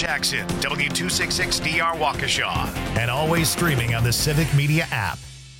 Jackson, W266DR Waukesha, and always streaming on the Civic Media app.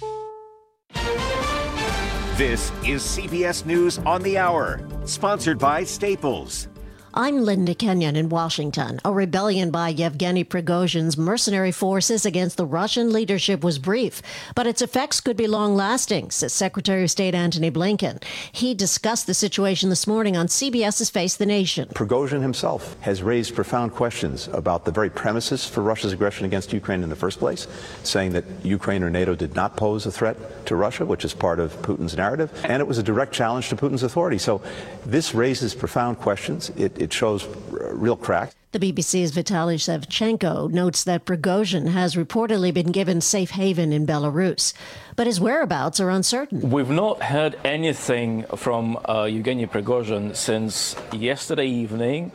This is CBS News on the Hour, sponsored by Staples. I'm Linda Kenyon in Washington. A rebellion by Yevgeny Prigozhin's mercenary forces against the Russian leadership was brief, but its effects could be long-lasting, says Secretary of State Antony Blinken. He discussed the situation this morning on CBS's Face the Nation. Prigozhin himself has raised profound questions about the very premises for Russia's aggression against Ukraine in the first place, saying that Ukraine or NATO did not pose a threat to Russia, which is part of Putin's narrative, and it was a direct challenge to Putin's authority. So this raises profound questions. It shows real cracks. The BBC's Vitaly Shevchenko notes that Prigozhin has reportedly been given safe haven in Belarus, but his whereabouts are uncertain. We've not heard anything from Yevgeny Prigozhin since yesterday evening,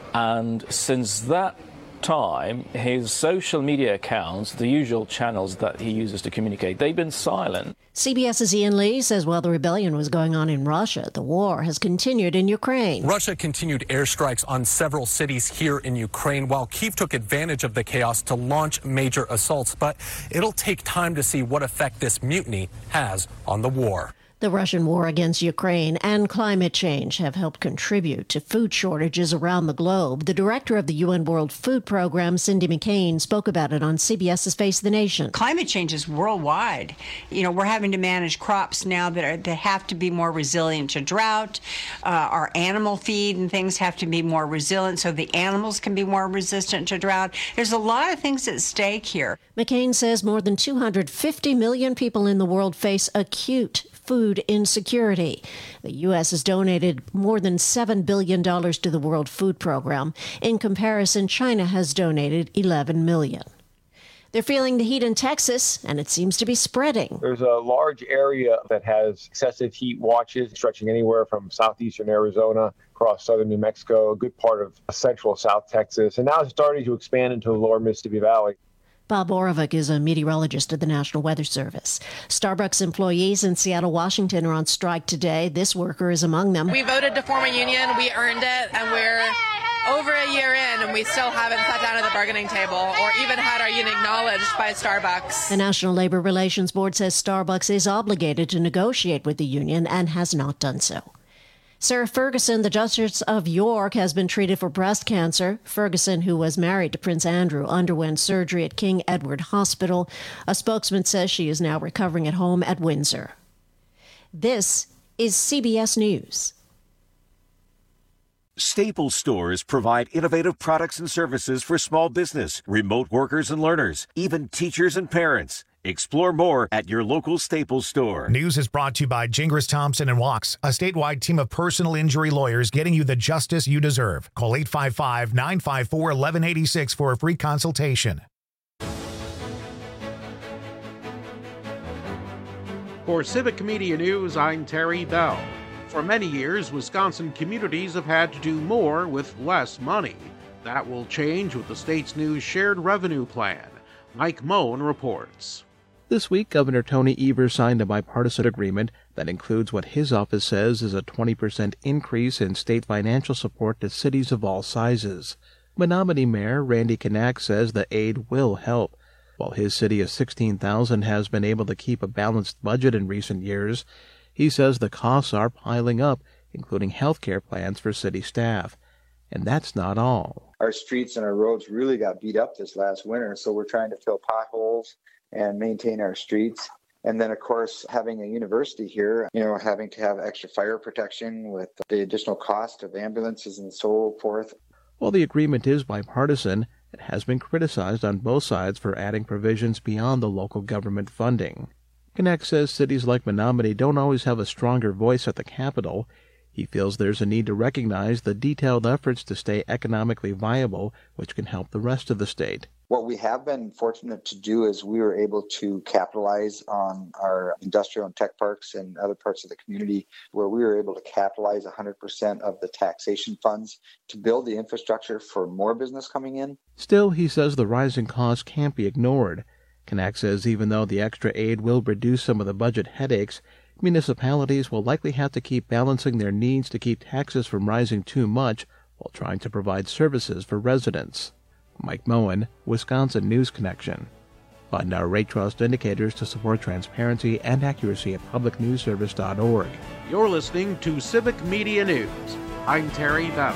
and since that time, his social media accounts, the usual channels that he uses to communicate, they've been silent. CBS's Ian Lee says while the rebellion was going on in Russia, the war has continued in Ukraine. Russia continued airstrikes on several cities here in Ukraine, while Kyiv took advantage of the chaos to launch major assaults. But it'll take time to see what effect this mutiny has on the war. The Russian war against Ukraine and climate change have helped contribute to food shortages around the globe. The director of the UN World Food Program, Cindy McCain, spoke about it on CBS's Face the Nation. Climate change is worldwide. We're having to manage crops now that have to be more resilient to drought. Our animal feed and things have to be more resilient so the animals can be more resistant to drought. There's a lot of things at stake here. McCain says more than 250 million people in the world face acute food insecurity. The U.S. has donated more than $7 billion to the World Food Program. In comparison, China has donated $11 million. They're feeling the heat in Texas, and it seems to be spreading. There's a large area that has excessive heat watches stretching anywhere from southeastern Arizona across southern New Mexico, a good part of central South Texas, and now it's starting to expand into the lower Mississippi Valley. Bob Borovic is a meteorologist at the National Weather Service. Starbucks employees in Seattle, Washington are on strike today. This worker is among them. We voted to form a union. We earned it, and we're over a year in, and we still haven't sat down at the bargaining table or even had our union acknowledged by Starbucks. The National Labor Relations Board says Starbucks is obligated to negotiate with the union and has not done so. Sarah Ferguson, the Duchess of York, has been treated for breast cancer. Ferguson, who was married to Prince Andrew, underwent surgery at King Edward Hospital. A spokesman says she is now recovering at home at Windsor. This is CBS News. Staples stores provide innovative products and services for small business, remote workers and learners, even teachers and parents. Explore more at your local Staples store. News is brought to you by Gingras Thompson and Wachs, a statewide team of personal injury lawyers getting you the justice you deserve. Call 855-954-1186 for a free consultation. For Civic Media News, I'm Terry Bell. For many years, Wisconsin communities have had to do more with less money. That will change with the state's new shared revenue plan. Mike Moen reports. This week, Governor Tony Evers signed a bipartisan agreement that includes what his office says is a 20% increase in state financial support to cities of all sizes. Menominee Mayor Randy Knack says the aid will help. While his city of 16,000 has been able to keep a balanced budget in recent years, he says the costs are piling up, including health care plans for city staff. And that's not all. Our streets and our roads really got beat up this last winter, so we're trying to fill potholes and maintain our streets. And then, of course, having a university here, having to have extra fire protection with the additional cost of ambulances and so forth. While the agreement is bipartisan, it has been criticized on both sides for adding provisions beyond the local government funding. Knack says cities like Menominee don't always have a stronger voice at the Capitol. He feels there's a need to recognize the detailed efforts to stay economically viable, which can help the rest of the state. What we have been fortunate to do is we were able to capitalize on our industrial and tech parks and other parts of the community where we were able to capitalize 100% of the taxation funds to build the infrastructure for more business coming in. Still, he says the rising costs can't be ignored. Knack says even though the extra aid will reduce some of the budget headaches, municipalities will likely have to keep balancing their needs to keep taxes from rising too much while trying to provide services for residents. Mike Moen, Wisconsin News Connection. Find our Rate Trust indicators to support transparency and accuracy at publicnewsservice.org. You're listening to Civic Media News. I'm Terry Bell.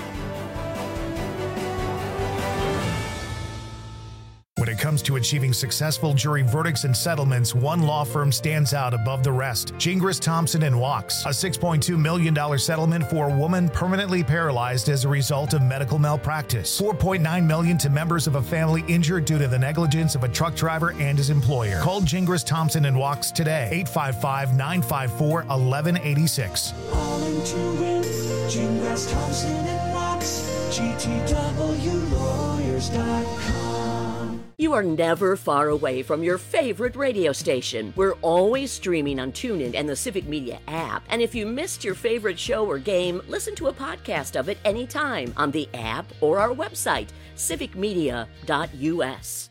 When it comes to achieving successful jury verdicts and settlements, one law firm stands out above the rest. Gingras, Thompson & Wachs, a $6.2 million settlement for a woman permanently paralyzed as a result of medical malpractice. $4.9 million to members of a family injured due to the negligence of a truck driver and his employer. Call Gingras, Thompson & Wachs today, 855-954-1186. Calling to win, Gingras, Thompson & Wachs, GTWlawyers.com. You are never far away from your favorite radio station. We're always streaming on TuneIn and the Civic Media app. And if you missed your favorite show or game, listen to a podcast of it anytime on the app or our website, civicmedia.us.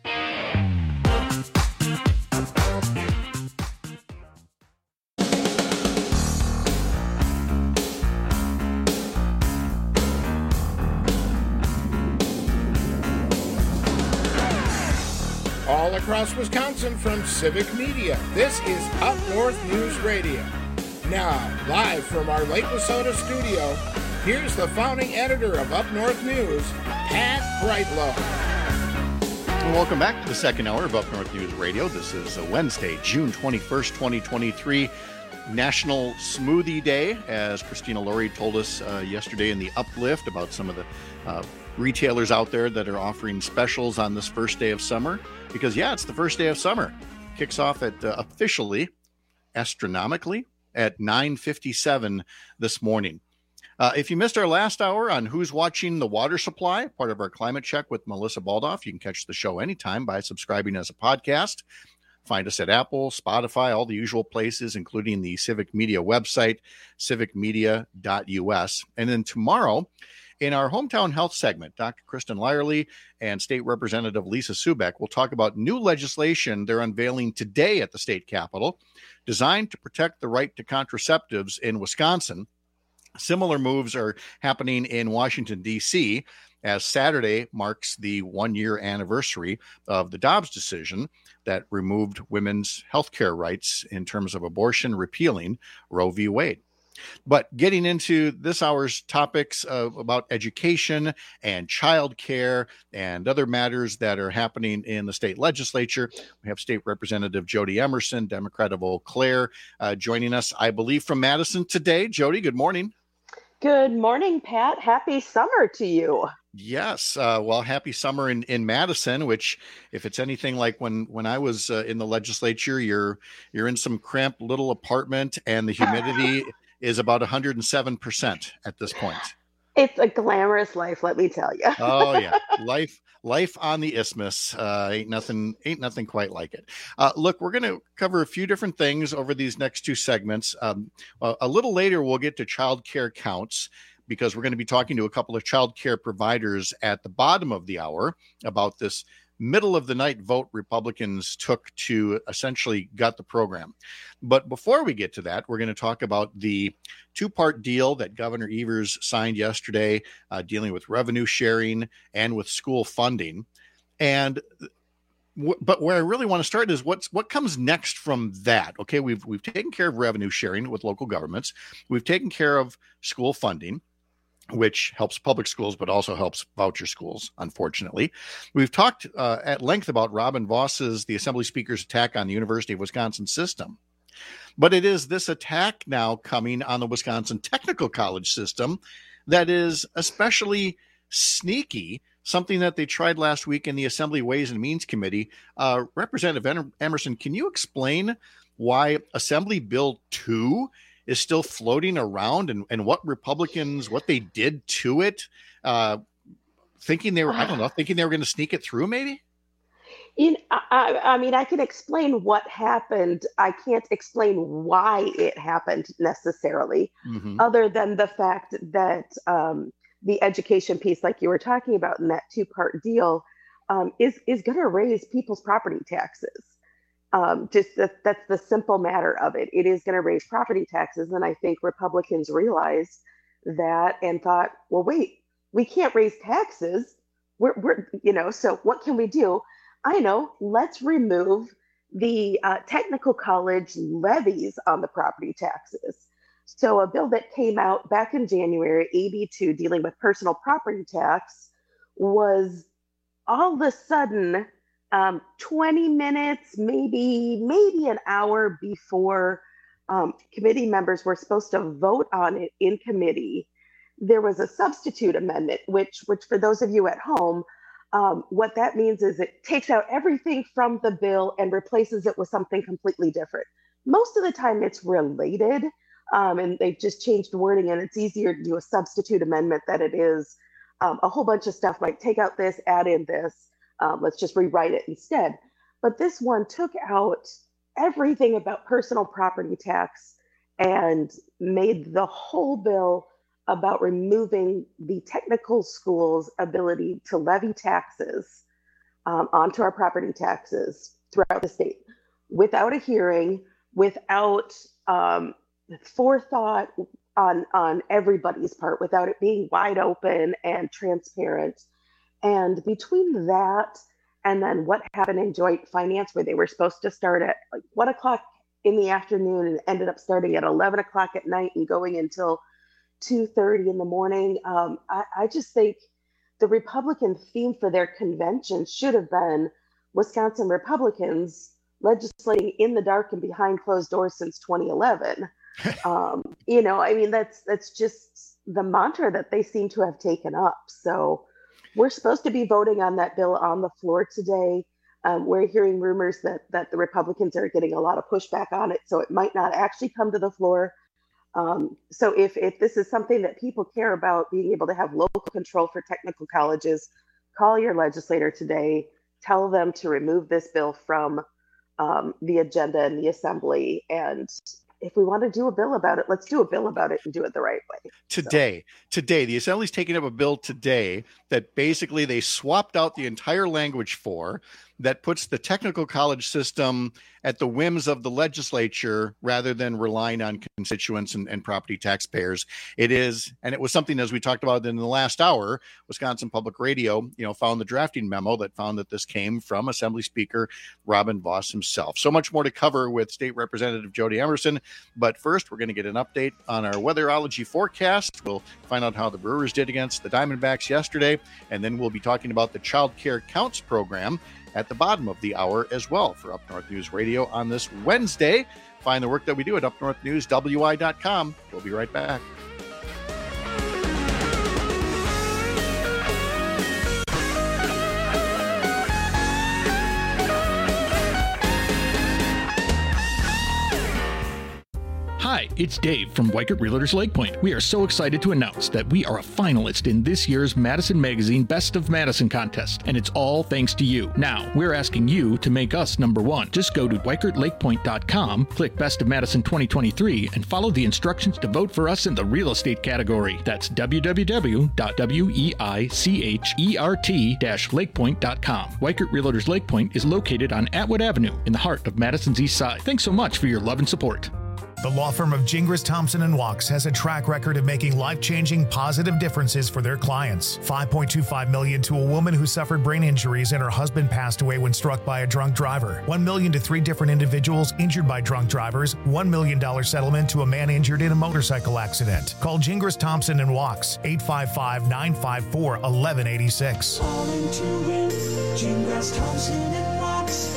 All across Wisconsin from Civic Media, this is Up North News Radio. Now, live from our Lake Wissota studio, here's the founding editor of Up North News, Pat Brightlow. Welcome back to the second hour of Up North News Radio. This is Wednesday, June 21st, 2023, National Smoothie Day, as Christina Laurie told us yesterday in the Uplift about some of the retailers out there that are offering specials on this first day of summer. Because, yeah, it's the first day of summer. Kicks off at officially, astronomically, at 9:57 this morning. If you missed our last hour on Who's Watching the Water Supply, part of our climate check with Melissa Baldoff, you can catch the show anytime by subscribing as a podcast. Find us at Apple, Spotify, all the usual places, including the Civic Media website, civicmedia.us. And then tomorrow, in our Hometown Health segment, Dr. Kristen Lyerly and State Representative Lisa Subeck will talk about new legislation they're unveiling today at the state capitol designed to protect the right to contraceptives in Wisconsin. Similar moves are happening in Washington, D.C., as Saturday marks the one-year anniversary of the Dobbs decision that removed women's health care rights in terms of abortion, repealing Roe v. Wade. But getting into this hour's topics about education and childcare and other matters that are happening in the state legislature, we have State Representative Jody Emerson, Democrat of Eau Claire, joining us, I believe, from Madison today. Jody, good morning. Good morning, Pat. Happy summer to you. Yes. Well, happy summer in Madison, which if it's anything like when I was in the legislature, you're in some cramped little apartment and the humidity is about 107% at this point. It's a glamorous life, let me tell you. Oh yeah. Life on the isthmus. Ain't nothing quite like it. Look, we're going to cover a few different things over these next two segments. A little later, we'll get to child care counts, because we're going to be talking to a couple of child care providers at the bottom of the hour about this middle of the night vote Republicans took to essentially gut the program. But before we get to that, we're going to talk about the two-part deal that Governor Evers signed yesterday, dealing with revenue sharing and with school funding. And but where I really want to start is what comes next from that. Okay, we've taken care of revenue sharing with local governments. We've taken care of school funding, which helps public schools, but also helps voucher schools, unfortunately. We've talked at length about Robin Voss's, the Assembly Speaker's attack on the University of Wisconsin system. But it is this attack now coming on the Wisconsin Technical College system that is especially sneaky, something that they tried last week in the Assembly Ways and Means Committee. Representative Emerson, can you explain why Assembly Bill 2 is still floating around and what Republicans, what they did to it, thinking they were going to sneak it through maybe? I mean, I can explain what happened. I can't explain why it happened necessarily, other than the fact that the education piece, like you were talking about in that two-part deal, is going to raise people's property taxes. That's the simple matter of it. It is going to raise property taxes. And I think Republicans realized that and thought, well, wait, we can't raise taxes, So what can we do? I know, let's remove the technical college levies on the property taxes. So a bill that came out back in January, AB2, dealing with personal property tax, was all of a sudden 20 minutes, maybe an hour before committee members were supposed to vote on it in committee. There was a substitute amendment, which for those of you at home, what that means is it takes out everything from the bill and replaces it with something completely different. Most of the time it's related, and they've just changed the wording, and it's easier to do a substitute amendment than it is a whole bunch of stuff like take out this, add in this, let's just rewrite it instead. But this one took out everything about personal property tax and made the whole bill about removing the technical school's ability to levy taxes onto our property taxes throughout the state without a hearing, without forethought on everybody's part, without it being wide open and transparent. And between that and then what happened in joint finance, where they were supposed to start at like 1 o'clock in the afternoon and ended up starting at 11 o'clock at night and going until 2:30 in the morning. I just think the Republican theme for their convention should have been Wisconsin Republicans legislating in the dark and behind closed doors since 2011. That's just the mantra that they seem to have taken up. So we're supposed to be voting on that bill on the floor today. We're hearing rumors that the Republicans are getting a lot of pushback on it, so it might not actually come to the floor. So if this is something that people care about, being able to have local control for technical colleges, call your legislator today, tell them to remove this bill from the agenda in the assembly. And if we want to do a bill about it, let's do a bill about it and do it the right way. Today, the Assembly's taking up a bill today that basically they swapped out the entire language for, that puts the technical college system at the whims of the legislature rather than relying on constituents and property taxpayers. It is, and it was something, as we talked about in the last hour, Wisconsin Public Radio, found the drafting memo that found that this came from Assembly Speaker Robin Vos himself. So much more to cover with State Representative Jody Emerson. But first, we're going to get an update on our weatherology forecast. We'll find out how the Brewers did against the Diamondbacks yesterday, and then we'll be talking about the Child Care Counts program at the bottom of the hour as well for Up North News Radio on this Wednesday. Find the work that we do at upnorthnewswi.com. We'll be right back. Hi, it's Dave from Weikert Realtors Lake Point. We are so excited to announce that we are a finalist in this year's Madison Magazine Best of Madison contest, and it's all thanks to you. Now, we're asking you to make us number one. Just go to WeikertLakePoint.com, click Best of Madison 2023, and follow the instructions to vote for us in the real estate category. That's www.weichert-lakepoint.com. Weikert Realtors Lake Point is located on Atwood Avenue in the heart of Madison's East Side. Thanks so much for your love and support. The law firm of Gingras, Thompson & Walks has a track record of making life-changing positive differences for their clients. $5.25 million to a woman who suffered brain injuries and her husband passed away when struck by a drunk driver. $1 million to 3 different individuals injured by drunk drivers. $1 million settlement to a man injured in a motorcycle accident. Call Gingras, Thompson & Walks, 855-954-1186. All into it, Gingras, Thompson & Walks,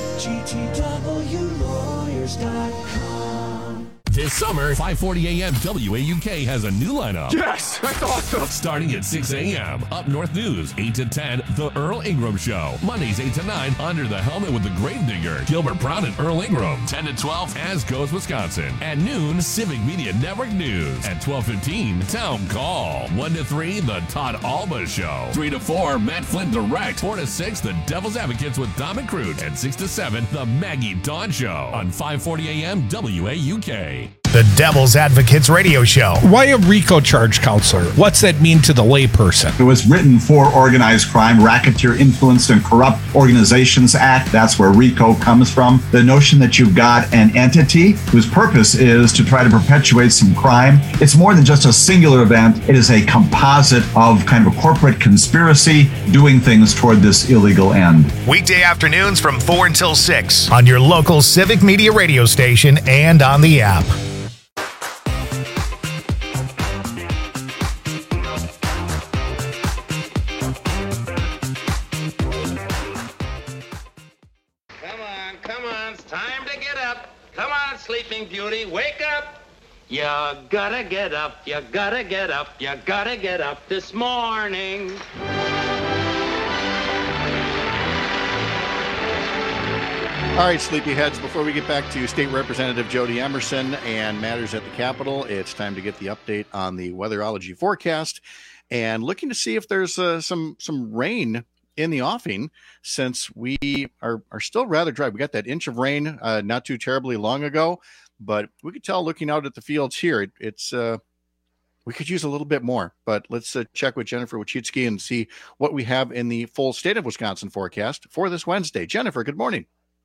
GTWlawyers.com. This summer, 5:40 a.m. WAUK has a new lineup. Yes, that's awesome. Starting at 6 a.m. Up North News, 8 to 10, The Earl Ingram Show. Mondays, 8 to 9, Under the Helmet with the Gravedigger, Gilbert Brown and Earl Ingram. 10 to 12, As Goes Wisconsin. At noon, Civic Media Network News. At 12:15, Town Call. 1 to 3, The Todd Alba Show. 3 to 4, Matt Flynn Direct. 4 to 6, The Devil's Advocates with Dom and Crute. And 6 to 7, The Maggie Dawn Show on 5:40 a.m. WAUK. The Devil's Advocates Radio Show. Why a RICO charge, counselor? What's that mean to the layperson? It was written for organized crime, Racketeer Influenced and Corrupt Organizations Act. That's where RICO comes from. The notion that you've got an entity whose purpose is to try to perpetuate some crime. It's more than just a singular event. It is a composite of kind of a corporate conspiracy doing things toward this illegal end. Weekday afternoons from 4 until 6 on your local Civic Media radio station and on the app. Sleeping Beauty, wake up! You gotta get up, you gotta get up, you gotta get up this morning. All right, sleepyheads, before we get back to State Representative Jody Emerson and matters at the Capitol, it's time to get the update on the weatherology forecast and looking to see if there's some rain in the offing, since we are still rather dry. We got that inch of rain not too terribly long ago, but we could tell looking out at the fields here, it's we could use a little bit more. But let's check with Jennifer Wachitsky and see what we have in the full state of Wisconsin forecast for this Wednesday. Jennifer, good morning.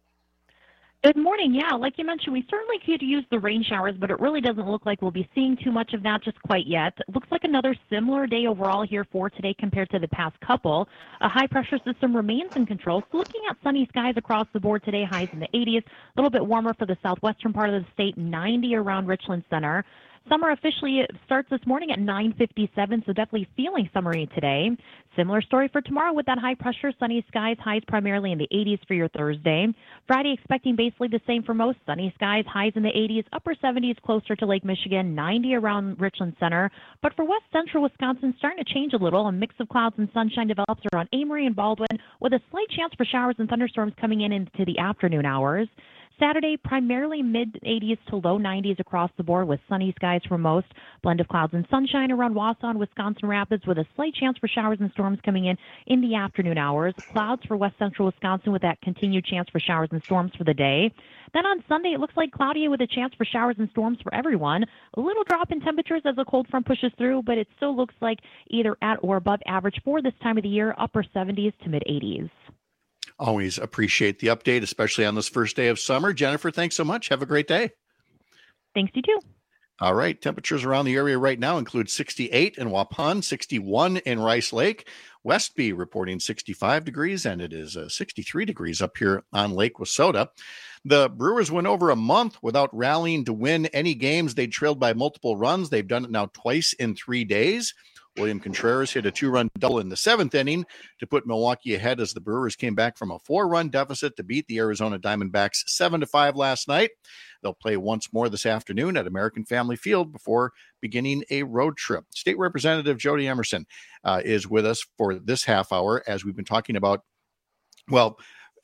Good morning. Yeah, like you mentioned, we certainly could use the rain showers, but it really doesn't look like we'll be seeing too much of that just quite yet. It looks like another similar day overall here for today compared to the past couple. A high-pressure system remains in control, so looking at sunny skies across the board today, highs in the 80s, a little bit warmer for the southwestern part of the state, 90 around Richland Center. Summer officially starts this morning at 9:57, so definitely feeling summery today. Similar story for tomorrow with that high pressure, sunny skies, highs primarily in the 80s for your Thursday. Friday expecting basically the same for most, sunny skies, highs in the 80s, upper 70s closer to Lake Michigan, 90 around Richland Center. But for west central Wisconsin, starting to change a little. A mix of clouds and sunshine develops around Amory and Baldwin with a slight chance for showers and thunderstorms coming in into the afternoon hours. Saturday, primarily mid-80s to low 90s across the board with sunny skies for most. Blend of clouds and sunshine around Wausau and Wisconsin Rapids with a slight chance for showers and storms coming in the afternoon hours. Clouds for west central Wisconsin with that continued chance for showers and storms for the day. Then on Sunday, it looks like cloudy with a chance for showers and storms for everyone. A little drop in temperatures as a cold front pushes through, but it still looks like either at or above average for this time of the year, upper 70s to mid-80s. Always appreciate the update, especially on this first day of summer. Jennifer, thanks so much. Have a great day. Thanks, you too. All right. Temperatures around the area right now include 68 in Waupun, 61 in Rice Lake, Westby reporting 65 degrees, and it is 63 degrees up here on Lake Wissota. The Brewers went over a month without rallying to win any games. They trailed by multiple runs. They've done it now twice in 3 days. William Contreras hit a 2-run double in the 7th inning to put Milwaukee ahead as the Brewers came back from a 4-run deficit to beat the Arizona Diamondbacks 7-5 last night. They'll play once more this afternoon at American Family Field before beginning a road trip. State Representative Jody Emerson is with us for this half hour as we've been talking about, well,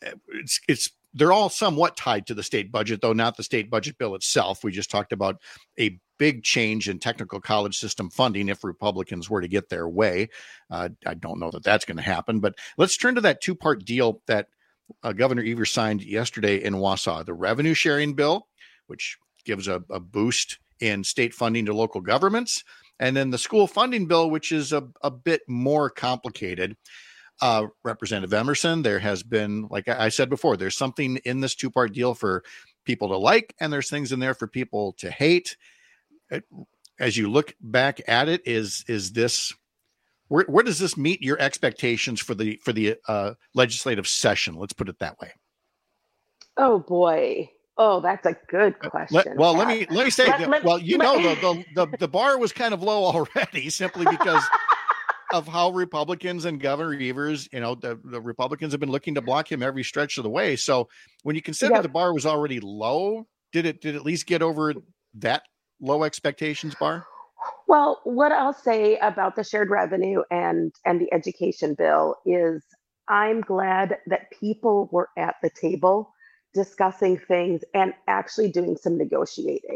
they're all somewhat tied to the state budget, though not the state budget bill itself. We just talked about a big change in technical college system funding if Republicans were to get their way. I don't know that that's going to happen, but let's turn to that 2-part deal that Governor Evers signed yesterday in Wausau. The revenue sharing bill, which gives a boost in state funding to local governments, and then the school funding bill, which is a bit more complicated. Representative Emerson, there has been, like I said before, there's something in this 2-part deal for people to like, and there's things in there for people to hate. As you look back at it, is this where does this meet your expectations for the legislative session? Let's put it that way. Oh boy. Oh, that's a good question. Let me say, the bar was kind of low already, simply because of how Republicans and Governor Evers, the Republicans have been looking to block him every stretch of the way. So when you consider the bar was already low, did it at least get over that low expectations bar? Well, what I'll say about the shared revenue and the education bill is I'm glad that people were at the table discussing things and actually doing some negotiating.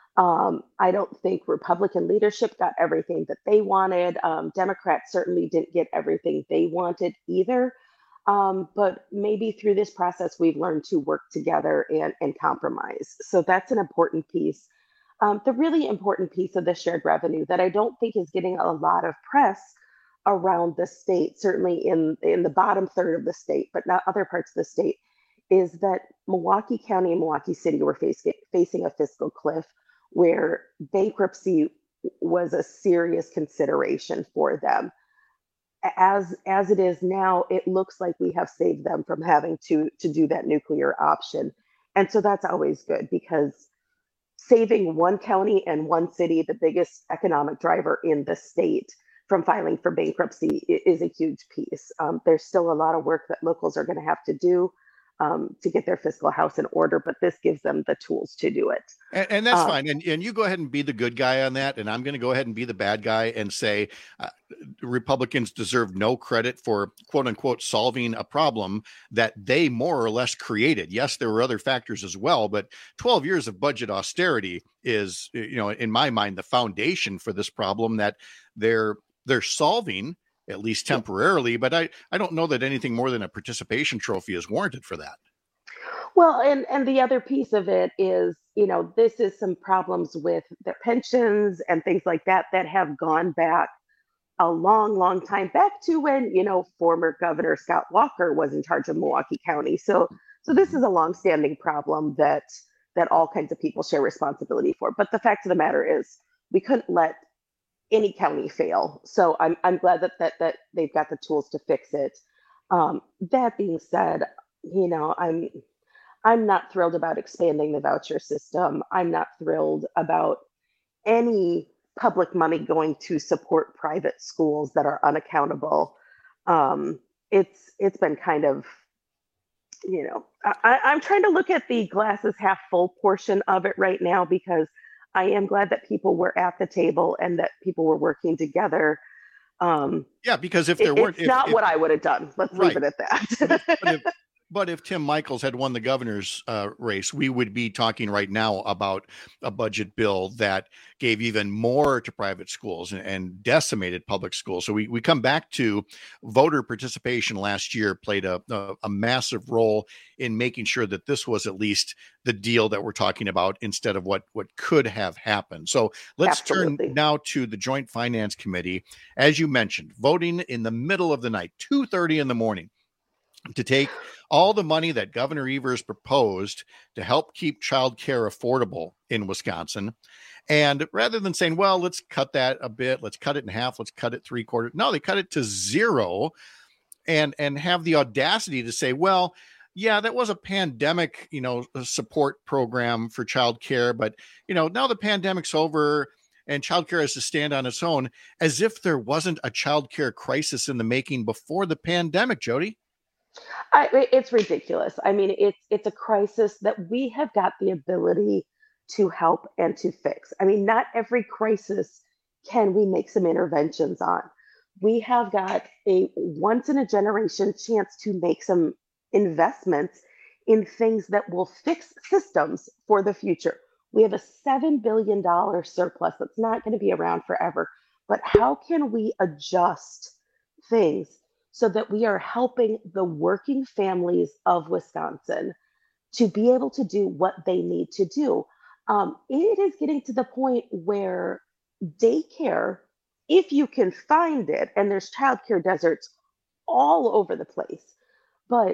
I don't think Republican leadership got everything that they wanted. Democrats certainly didn't get everything they wanted either. But maybe through this process, we've learned to work together and compromise. So that's an important piece. The really important piece of the shared revenue that I don't think is getting a lot of press around the state, certainly in the bottom third of the state, but not other parts of the state, is that Milwaukee County and Milwaukee City were facing a fiscal cliff where bankruptcy was a serious consideration for them. As it is now, it looks like we have saved them from having to do that nuclear option. And so that's always good, because saving one county and one city, the biggest economic driver in the state, from filing for bankruptcy is a huge piece. There's still a lot of work that locals are going to have to do to get their fiscal house in order, but this gives them the tools to do it. And that's fine. And you go ahead and be the good guy on that. And I'm going to go ahead and be the bad guy and say Republicans deserve no credit for, quote unquote, solving a problem that they more or less created. Yes, there were other factors as well, but 12 years of budget austerity is, in my mind, the foundation for this problem that they're solving, at least temporarily, but I don't know that anything more than a participation trophy is warranted for that. Well, and the other piece of it is, this is some problems with their pensions and things like that have gone back a long, long time, back to when, former Governor Scott Walker was in charge of Milwaukee County. So this is a longstanding problem that all kinds of people share responsibility for. But the fact of the matter is, we couldn't let any county fail. So I'm glad that they've got the tools to fix it. That being said, I'm not thrilled about expanding the voucher system. I'm not thrilled about any public money going to support private schools that are unaccountable. It's been kind of, I'm trying to look at the glasses half full portion of it right now, because I am glad that people were at the table and that people were working together. Because if there weren't, it's not what I would have done. Let's leave it at that. But if Tim Michels had won the governor's race, we would be talking right now about a budget bill that gave even more to private schools and decimated public schools. So we come back to voter participation last year played a massive role in making sure that this was at least the deal that we're talking about instead of what could have happened. So let's turn now to the Joint Finance Committee. As you mentioned, voting in the middle of the night, 2:30 in the morning, to take all the money that Governor Evers proposed to help keep childcare affordable in Wisconsin. And rather than saying, well, let's cut that a bit, let's cut it in half, let's cut it 3/4. No, they cut it to zero and have the audacity to say, well, yeah, that was a pandemic, support program for childcare. But, now the pandemic's over and childcare has to stand on its own, as if there wasn't a childcare crisis in the making before the pandemic, Jody. It's ridiculous. I mean, it's a crisis that we have got the ability to help and to fix. I mean, not every crisis can we make some interventions on. We have got a once in a generation chance to make some investments in things that will fix systems for the future. We have a $7 billion surplus that's not going to be around forever. But how can we adjust things so that we are helping the working families of Wisconsin to be able to do what they need to do? It is getting to the point where daycare, if you can find it, and there's childcare deserts all over the place, but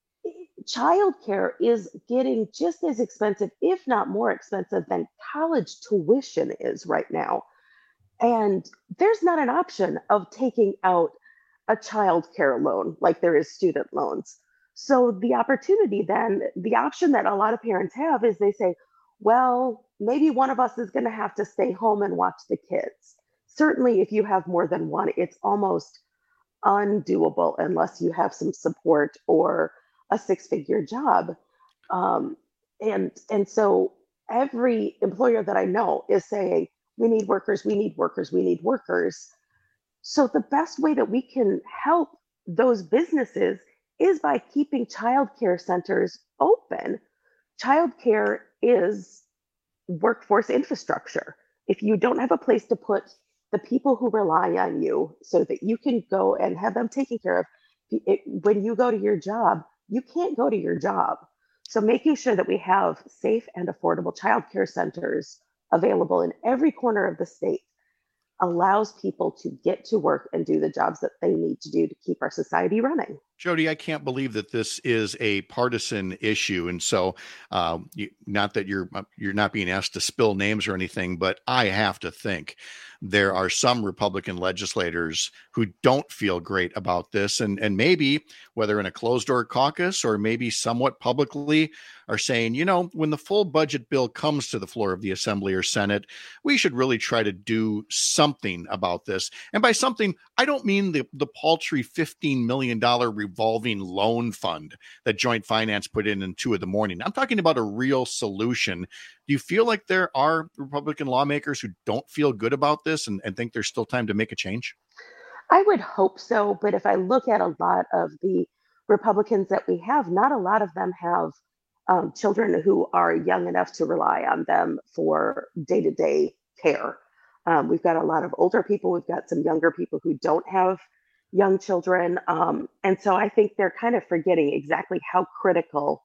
childcare is getting just as expensive, if not more expensive, than college tuition is right now. And there's not an option of taking out a child care loan like there is student loans. So the opportunity then, the option that a lot of parents have is they say, well, maybe one of us is going to have to stay home and watch the kids. Certainly, if you have more than one, it's almost undoable unless you have some support or a six-figure job. And so every employer that I know is saying, we need workers, we need workers, we need workers. So the best way that we can help those businesses is by keeping childcare centers open. Childcare is workforce infrastructure. If you don't have a place to put the people who rely on you so that you can go and have them taken care of, when you go to your job, you can't go to your job. So making sure that we have safe and affordable childcare centers available in every corner of the state allows people to get to work and do the jobs that they need to do to keep our society running. Jody, I can't believe that this is a partisan issue. And so not that you're not being asked to spill names or anything, but I have to think there are some Republican legislators who don't feel great about this. And maybe whether in a closed door caucus or maybe somewhat publicly are saying, when the full budget bill comes to the floor of the Assembly or Senate, we should really try to do something about this. And by something, I don't mean the paltry $15 million revolving loan fund that Joint Finance put in 2 a.m. I'm talking about a real solution. Do you feel like there are Republican lawmakers who don't feel good about this and think there's still time to make a change? I would hope so. But if I look at a lot of the Republicans that we have, not a lot of them have children who are young enough to rely on them for day-to-day care. We've got a lot of older people. We've got some younger people who don't have young children. And so I think they're kind of forgetting exactly how critical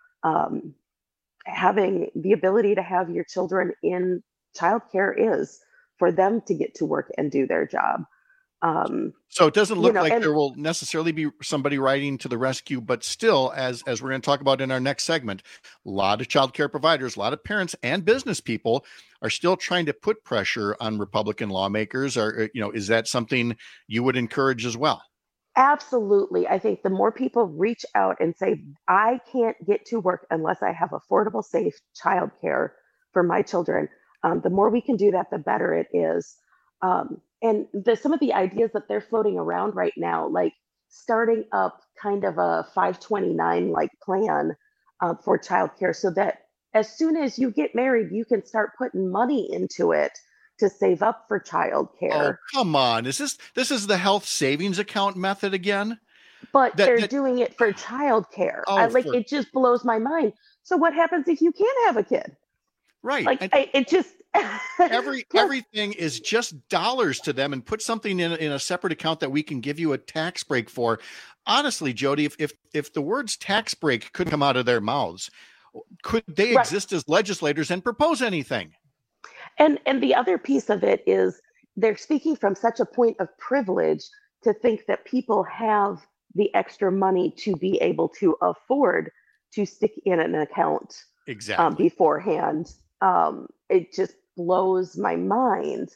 having the ability to have your children in childcare is for them to get to work and do their job. So it doesn't look like there will necessarily be somebody riding to the rescue, but still, as we're going to talk about in our next segment, a lot of childcare providers, a lot of parents and business people are still trying to put pressure on Republican lawmakers. Or, is that something you would encourage as well? Absolutely. I think the more people reach out and say, I can't get to work unless I have affordable, safe childcare for my children, the more we can do that, the better it is. And some of the ideas that they're floating around right now, like starting up kind of a 529 like plan for childcare, so that as soon as you get married, you can start putting money into it to save up for childcare. Oh, come on. This is the health savings account method again? But they're doing it for childcare. It just blows my mind. So what happens if you can't have a kid? Right. It just everything is just dollars to them, and put something in a separate account that we can give you a tax break for. Honestly, Jody, if the words tax break couldn't come out of their mouths, could they exist as legislators and propose anything? And the other piece of it is they're speaking from such a point of privilege to think that people have the extra money to be able to afford to stick in an account beforehand. It just blows my mind.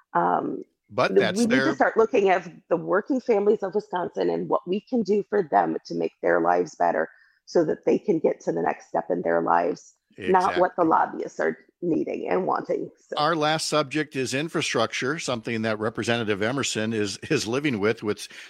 But we need to start looking at the working families of Wisconsin and what we can do for them to make their lives better so that they can get to the next step in their lives, not what the lobbyists are needing and wanting. So. Our last subject is infrastructure, something that Representative Emerson is living with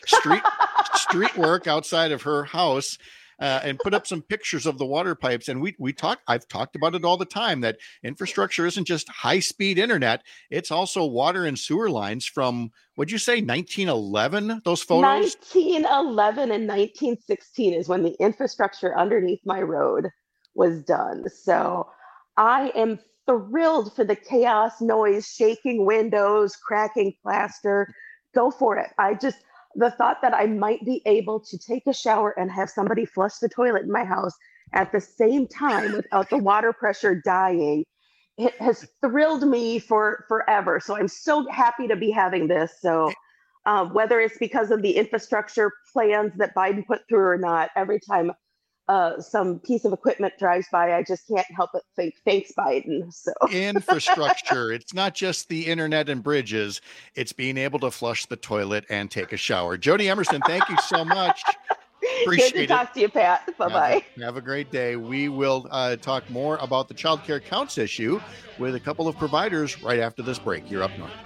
street work outside of her house. And put up some pictures of the water pipes. And I've talked about it all the time, that infrastructure isn't just high-speed internet. It's also water and sewer lines from, what'd you say, 1911, those photos? 1911 and 1916 is when the infrastructure underneath my road was done. So I am thrilled for the chaos, noise, shaking windows, cracking plaster. Go for it. The thought that I might be able to take a shower and have somebody flush the toilet in my house at the same time without the water pressure dying, it has thrilled me forever. So I'm so happy to be having this. So whether it's because of the infrastructure plans that Biden put through or not, every time some piece of equipment drives by, I just can't help but think, thanks, Biden. So infrastructure, it's not just the internet and bridges, it's being able to flush the toilet and take a shower. Jody Emerson, thank you so much. Appreciate Good to talk to you, Pat. Bye-bye. Have a great day. We will talk more about the child care counts issue with a couple of providers right after this break. You're up north.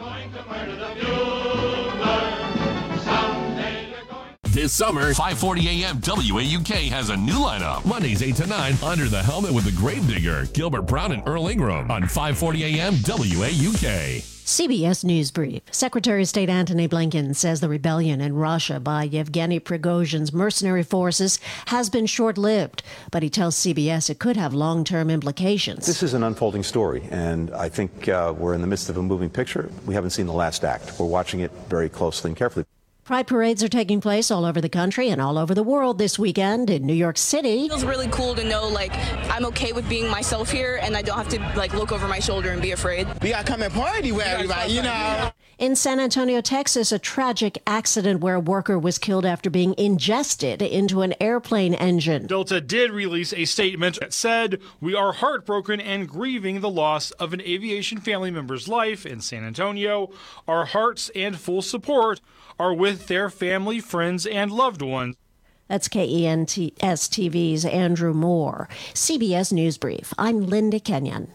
This summer, 540 AM WAUK has a new lineup. Mondays 8 to 9, Under the Helmet with the Gravedigger, Gilbert Brown and Earl Ingram on 540 AM WAUK. CBS News Brief. Secretary of State Antony Blinken says the rebellion in Russia by Yevgeny Prigozhin's mercenary forces has been short-lived, but he tells CBS it could have long-term implications. This is an unfolding story, and I think we're in the midst of a moving picture. We haven't seen the last act. We're watching it very closely and carefully. Pride parades are taking place all over the country and all over the world this weekend in New York City. It feels really cool to know, I'm okay with being myself here and I don't have to, look over my shoulder and be afraid. We got to come and party with everybody, In San Antonio, Texas, a tragic accident where a worker was killed after being ingested into an airplane engine. Delta did release a statement that said, "We are heartbroken and grieving the loss of an aviation family member's life in San Antonio. Our hearts and full support are with their family, friends, and loved ones." That's KENS TV's Andrew Moore. CBS News Brief. I'm Linda Kenyon.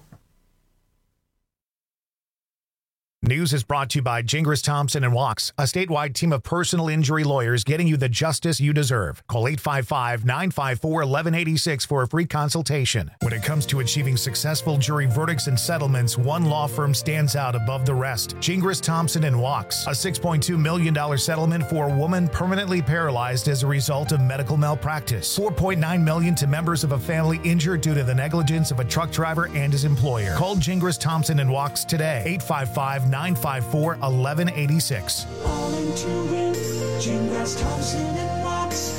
News is brought to you by Gingras Thompson and Walks, a statewide team of personal injury lawyers getting you the justice you deserve. Call 855-954-1186 for a free consultation. When it comes to achieving successful jury verdicts and settlements, one law firm stands out above the rest. Gingras Thompson and Walks, a $6.2 million settlement for a woman permanently paralyzed as a result of medical malpractice. $4.9 million to members of a family injured due to the negligence of a truck driver and his employer. Call Gingras Thompson and Walks today. 855-954-1186. All into it. Gingras Thompson and Walks.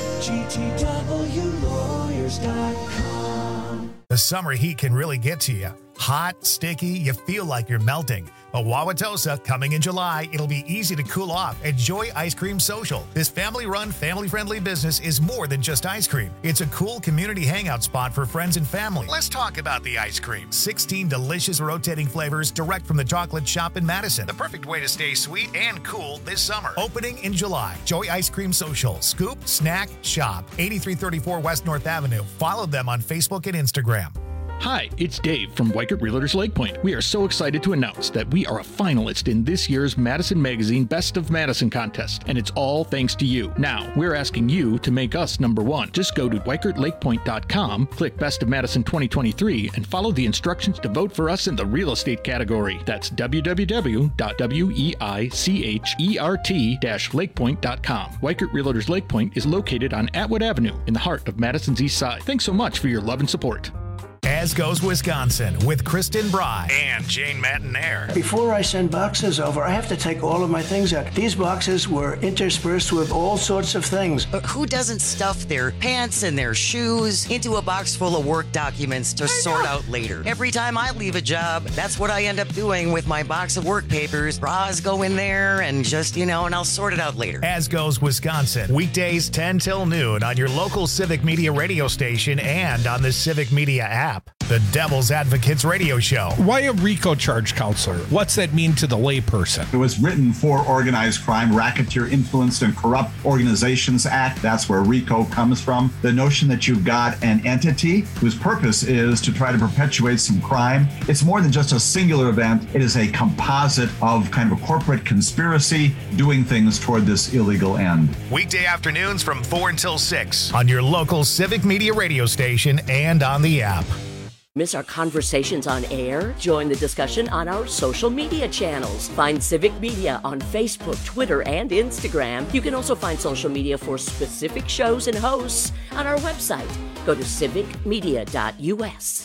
GTWlawyers.com. The summer heat can really get to you. Hot, sticky, you feel like you're melting. But Wauwatosa, coming in July, it'll be easy to cool off at Joy Ice Cream Social. This family-run, family-friendly business is more than just ice cream. It's a cool community hangout spot for friends and family. Let's talk about the ice cream. 16 delicious rotating flavors direct from the chocolate shop in Madison. The perfect way to stay sweet and cool this summer. Opening in July. Joy Ice Cream Social. Scoop, snack, shop. 8334 West North Avenue. Follow them on Facebook and Instagram. Hi, it's Dave from Weikert Realtors Lake Point. We are so excited to announce that we are a finalist in this year's Madison Magazine Best of Madison contest, and it's all thanks to you. Now, we're asking you to make us number one. Just go to WeikertLakePoint.com, click Best of Madison 2023, and follow the instructions to vote for us in the real estate category. That's www.weichert-lakepoint.com. Weikert Realtors Lake Point is located on Atwood Avenue in the heart of Madison's East Side. Thanks so much for your love and support. As Goes Wisconsin with Kristen Bry and Jane Matinaire. Before I send boxes over, I have to take all of my things out. These boxes were interspersed with all sorts of things. Who doesn't stuff their pants and their shoes into a box full of work documents to sort out later? Every time I leave a job, that's what I end up doing with my box of work papers. Bras go in there and just, and I'll sort it out later. As Goes Wisconsin, weekdays 10 till noon on your local Civic Media radio station and on the Civic Media app. The Devil's Advocates Radio Show. Why a RICO charge counselor? What's that mean to the layperson? It was written for Organized Crime, Racketeer Influenced and Corrupt Organizations Act. That's where RICO comes from. The notion that you've got an entity whose purpose is to try to perpetuate some crime. It's more than just a singular event. It is a composite of kind of a corporate conspiracy doing things toward this illegal end. Weekday afternoons from 4 until 6 on your local Civic Media radio station and on the app. Miss our conversations on air? Join the discussion on our social media channels. Find Civic Media on Facebook, Twitter, and Instagram. You can also find social media for specific shows and hosts on our website. Go to civicmedia.us.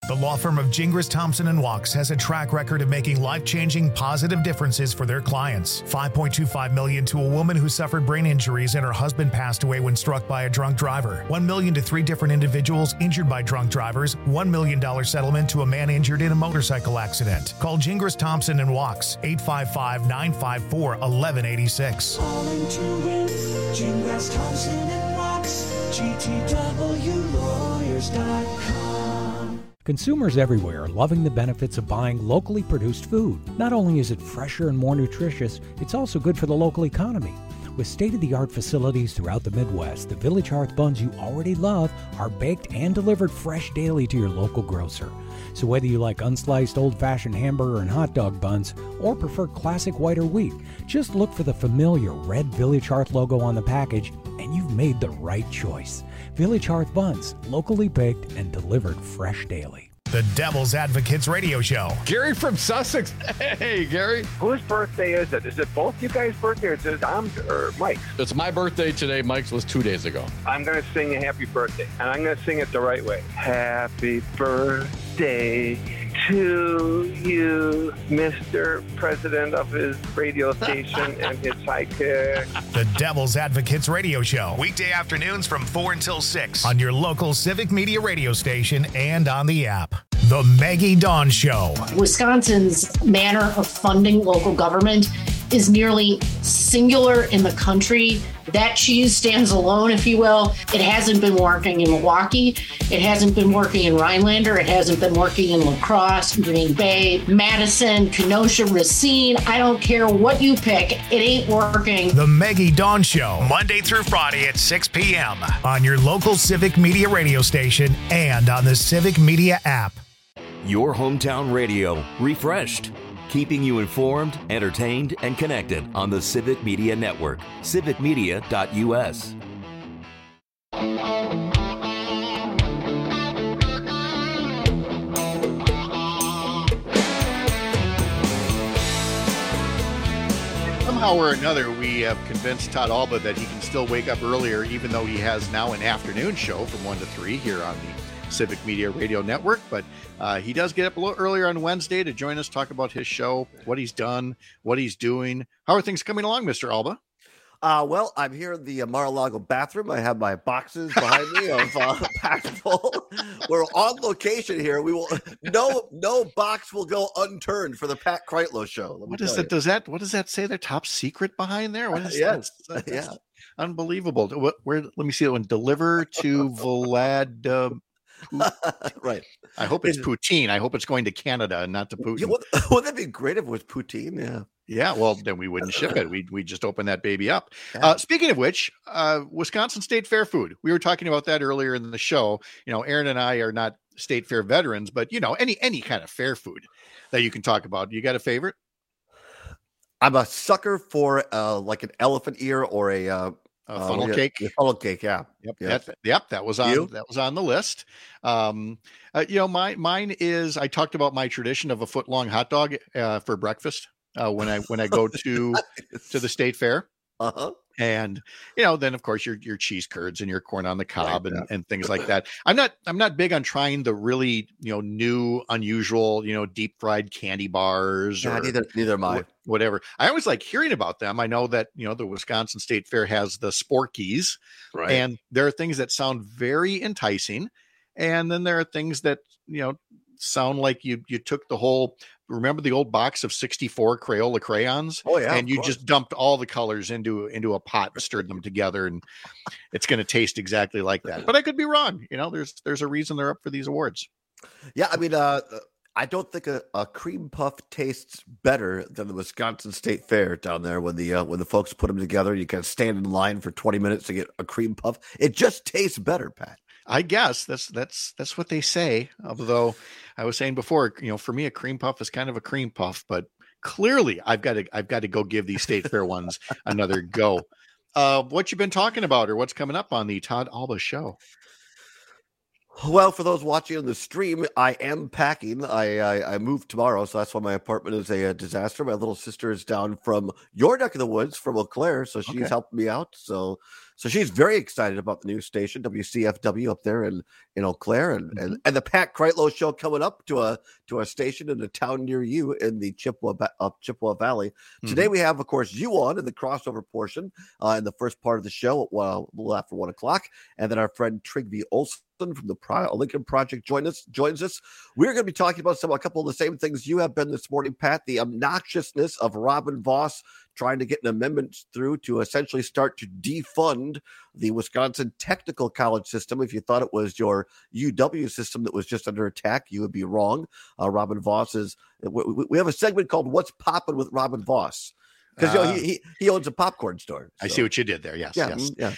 The law firm of Gingras, Thompson & Walks has a track record of making life-changing positive differences for their clients. $5.25 million to a woman who suffered brain injuries and her husband passed away when struck by a drunk driver. $1 million to 3 different individuals injured by drunk drivers. $1 million settlement to a man injured in a motorcycle accident. Call Gingras, Thompson & Walks, 855-954-1186. Calling to win, Gingras, Thompson & Walks, GTWlawyers.com. Consumers everywhere are loving the benefits of buying locally produced food. Not only is it fresher and more nutritious, it's also good for the local economy. With state-of-the-art facilities throughout the Midwest, the Village Hearth buns you already love are baked and delivered fresh daily to your local grocer. So whether you like unsliced old-fashioned hamburger and hot dog buns or prefer classic white or wheat, just look for the familiar red Village Hearth logo on the package and you've made the right choice. Village Hearth buns, locally baked and delivered fresh daily. The Devil's Advocates Radio Show. Gary from Sussex. Hey, Gary. Whose birthday is it? Is it both you guys' birthday or is it Dom's or Mike's? It's my birthday today. Mike's was 2 days ago. I'm going to sing a happy birthday, and I'm going to sing it the right way. Happy birthday to you, Mr. President of his radio station and his sidekick. The Devil's Advocates Radio Show. Weekday afternoons from 4 until 6 on your local Civic Media radio station and on the app. The Maggie Dawn Show. Wisconsin's manner of funding local government is nearly singular in the country. That cheese stands alone, if you will. It hasn't been working in Milwaukee. It hasn't been working in Rhinelander. It hasn't been working in La Crosse, Green Bay, Madison, Kenosha, Racine. I don't care what you pick. It ain't working. The Maggie Dawn Show, Monday through Friday at 6 p.m. on your local Civic Media radio station and on the Civic Media app. Your hometown radio, refreshed. Keeping you informed, entertained, and connected on the Civic Media Network. civicmedia.us. Somehow or another, we have convinced Todd Alba that he can still wake up earlier, even though he has now an afternoon show from 1 to 3 here on the Civic Media Radio Network. But he does get up a little earlier on Wednesday to join us, talk about his show, what he's done, what he's doing. How are things coming along, Mr. Alba? Well, I'm here in the Mar-a-Lago bathroom. I have my boxes behind me of packed full. We're on location here. We will no box will go unturned for the Pat Kreitlow show. What is that? What does that say? Their top secret behind there? What is yes. that? Yeah. Unbelievable. Where? Let me see that one. Deliver to Vlad. Right. I hope it's poutine. I hope it's going to Canada and not to Putin. Yeah, wouldn't that be great if it was poutine? Yeah. Yeah. Well, then we wouldn't ship it. We just open that baby up. Speaking of which, Wisconsin State Fair food. We were talking about that earlier in the show. You know, Aaron and I are not State Fair veterans, but you know, any kind of fair food that you can talk about. You got a favorite? I'm a sucker for like an elephant ear or a funnel cake. Funnel cake, yeah. Yep. That was on the list. You know, mine is, I talked about my tradition of a foot-long hot dog for breakfast when I go to the State Fair. Uh-huh. And you know, then of course your cheese curds and your corn on the cob and things like that. I'm not big on trying the really, you know, new, unusual, you know, deep fried candy bars. Yeah, or neither am I. Whatever. I always like hearing about them. I know that, you know, the Wisconsin State Fair has the Sporkies, right? And there are things that sound very enticing, and then there are things that, you know, sound like you took the whole. Remember the old box of 64 Crayola crayons? Oh yeah, and you just dumped all the colors into a pot and stirred them together, and it's going to taste exactly like that. But I could be wrong. You know, there's a reason they're up for these awards. Yeah, I mean, I don't think a cream puff tastes better than the Wisconsin State Fair down there when the folks put them together. You kind of stand in line for 20 minutes to get a cream puff. It just tastes better, Pat. I guess that's what they say. Although I was saying before, you know, for me, a cream puff is kind of a cream puff, but clearly I've got to go give these State Fair ones another go. What you been talking about, or what's coming up on the Todd Alba show? Well, for those watching on the stream, I am packing. I moved tomorrow, so that's why my apartment is a disaster. My little sister is down from your neck of the woods, from Eau Claire, so she's helping me out. So she's very excited about the new station, WCFW, up there in Eau Claire, and the Pat Kreitlow show coming up to a station in a town near you in the Chippewa Valley. Today we have, of course, you on in the crossover portion in the first part of the show, a little after 1 o'clock, and then our friend Trygve Olsen from the Lincoln Project joins us. We're going to be talking about a couple of the same things you have been this morning, Pat. The obnoxiousness of Robin Vos trying to get an amendment through to essentially start to defund the Wisconsin Technical College system. If you thought it was your UW system that was just under attack, you would be wrong. Robin Vos is. We have a segment called "What's Poppin' with Robin Vos." Because he owns a popcorn store. So. I see what you did there. Yes, yes. Yeah.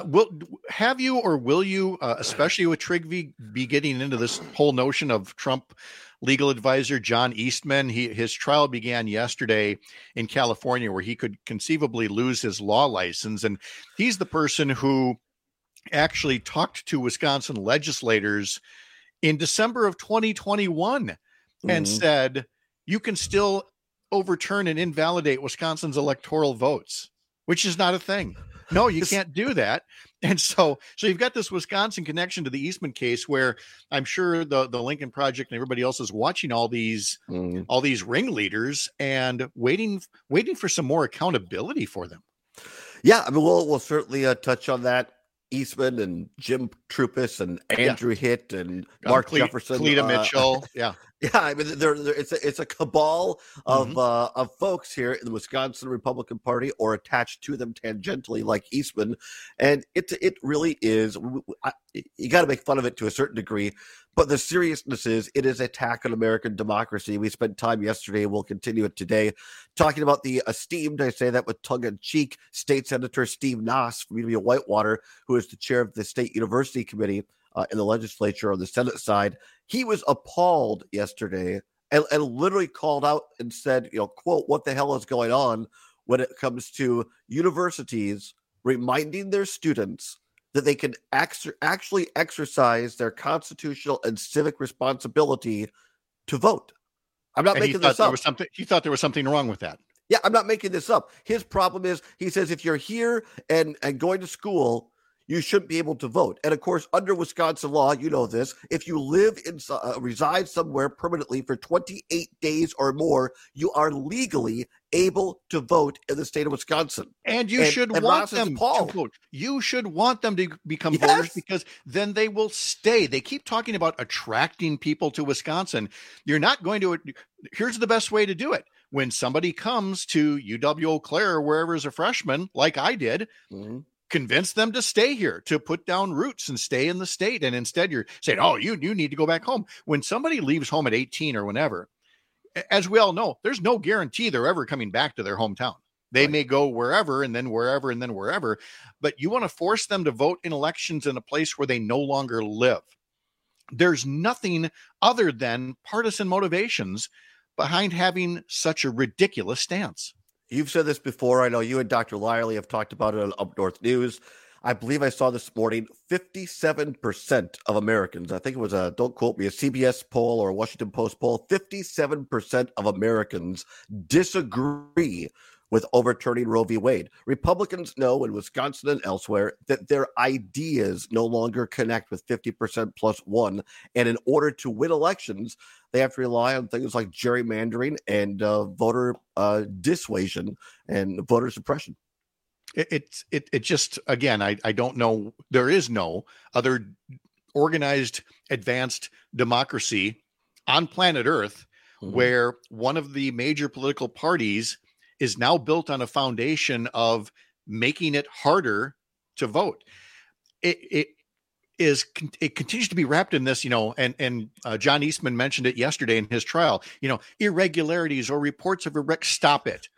Will you, especially with Trygve, be getting into this whole notion of Trump legal advisor John Eastman? His trial began yesterday in California, where he could conceivably lose his law license, and he's the person who actually talked to Wisconsin legislators in December of 2021 and said, "You can still overturn and invalidate Wisconsin's electoral votes," which is not a thing. No, you can't do that. And so you've got this Wisconsin connection to the Eastman case, where I'm sure the Lincoln Project and everybody else is watching all these ringleaders and waiting for some more accountability for them. Yeah, I mean, we'll certainly touch on that. Eastman and Jim Troupis and Andrew Hitt and Mark Jefferson, Cleta Mitchell. Yeah. I mean, it's a cabal of folks here in the Wisconsin Republican Party, or attached to them tangentially, like Eastman, and it really is. You got to make fun of it to a certain degree, but the seriousness is it is an attack on American democracy. We spent time yesterday, we'll continue it today, talking about the esteemed, I say that with tongue in cheek, State Senator Steve Nass from UW Whitewater, who is the chair of the State University Committee in the legislature on the Senate side. He was appalled yesterday and literally called out and said, quote, "What the hell is going on when it comes to universities reminding their students that they can actually exercise their constitutional and civic responsibility to vote." I'm not making this up. He thought there was something wrong with that. Yeah, I'm not making this up. His problem is, he says, if you're here and going to school, you shouldn't be able to vote. And of course, under Wisconsin law, you know this, if you reside somewhere permanently for 28 days or more, you are legally able to vote in the state of Wisconsin. And you should want them to vote. You should want them to become voters, because then they will stay. They keep talking about attracting people to Wisconsin. You're not going to. Here's the best way to do it. When somebody comes to UW Eau Claire or wherever as a freshman, like I did, convince them to stay here, to put down roots and stay in the state. And instead you're saying, "Oh, you need to go back home." When somebody leaves home at 18 or whenever, as we all know, there's no guarantee they're ever coming back to their hometown. They may go wherever and then wherever and then wherever, but you want to force them to vote in elections in a place where they no longer live. There's nothing other than partisan motivations behind having such a ridiculous stance. You've said this before. I know you and Dr. Lyerly have talked about it on Up North News. I believe I saw this morning, 57% of Americans, I think it was don't quote me, a CBS poll or a Washington Post poll, 57% of Americans disagree with overturning Roe v. Wade. Republicans know in Wisconsin and elsewhere that their ideas no longer connect with 50% plus one. And in order to win elections, they have to rely on things like gerrymandering and voter dissuasion and voter suppression. It just, again, I don't know. There is no other organized, advanced democracy on planet Earth where one of the major political parties is now built on a foundation of making it harder to vote. It continues to be wrapped in this, and John Eastman mentioned it yesterday in his trial, irregularities or reports of stop it.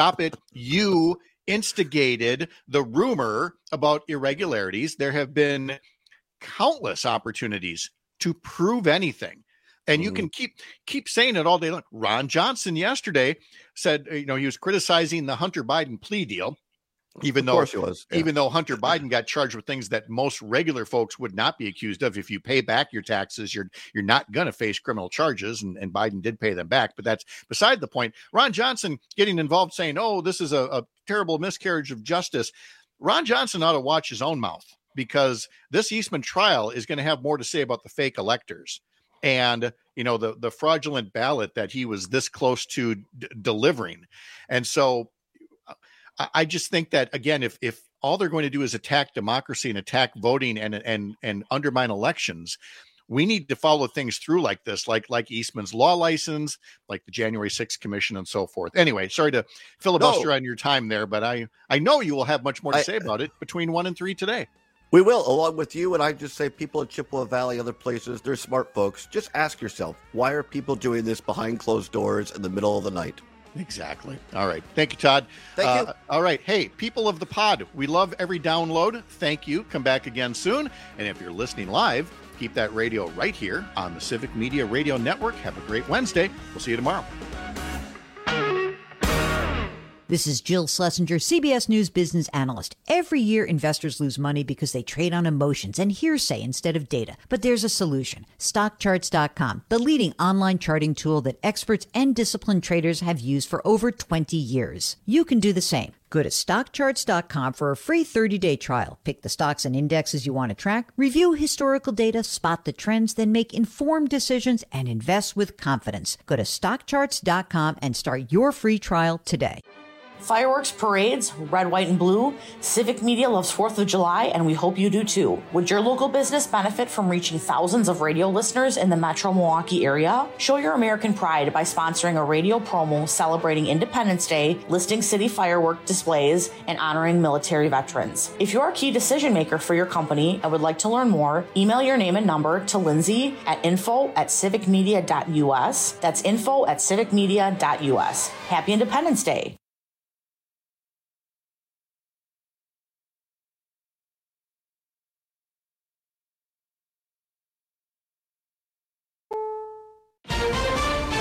You instigated the rumor about irregularities. There have been countless opportunities to prove anything. And you can keep saying it all day long. Ron Johnson yesterday said, he was criticizing the Hunter Biden plea deal. Even Of course he was. Yeah. Even though Hunter Biden got charged with things that most regular folks would not be accused of. If you pay back your taxes, you're not going to face criminal charges, and Biden did pay them back. But that's beside the point. Ron Johnson getting involved, saying, "Oh, this is a terrible miscarriage of justice." Ron Johnson ought to watch his own mouth, because this Eastman trial is going to have more to say about the fake electors and, you know, the fraudulent ballot that he was this close to delivering. And so I just think that, again, if all they're going to do is attack democracy and attack voting and undermine elections, we need to follow things through like this, like Eastman's law license, like the January 6th commission, and so forth. Anyway, sorry to filibuster on your time there, but I know you will have much more to say about it between 1 and 3 today. We will, along with you. And I just say, people in Chippewa Valley, other places, they're smart folks. Just ask yourself, why are people doing this behind closed doors in the middle of the night? Exactly. All right. Thank you, Todd. Thank you. All right. Hey, people of the pod, we love every download. Thank you. Come back again soon. And if you're listening live, keep that radio right here on the Civic Media Radio Network. Have a great Wednesday. We'll see you tomorrow. This is Jill Schlesinger, CBS News business analyst. Every year, investors lose money because they trade on emotions and hearsay instead of data. But there's a solution. StockCharts.com, the leading online charting tool that experts and disciplined traders have used for over 20 years. You can do the same. Go to StockCharts.com for a free 30-day trial. Pick the stocks and indexes you want to track, review historical data, spot the trends, then make informed decisions and invest with confidence. Go to StockCharts.com and start your free trial today. Fireworks, parades, red, white, and blue. Civic Media loves 4th of July, and we hope you do too. Would your local business benefit from reaching thousands of radio listeners in the metro Milwaukee area? Show your American pride by sponsoring a radio promo celebrating Independence Day, listing city firework displays, and honoring military veterans. If you're a key decision maker for your company and would like to learn more, email your name and number to Lindsay at info@civicmedia.us. That's info@civicmedia.us. Happy Independence Day.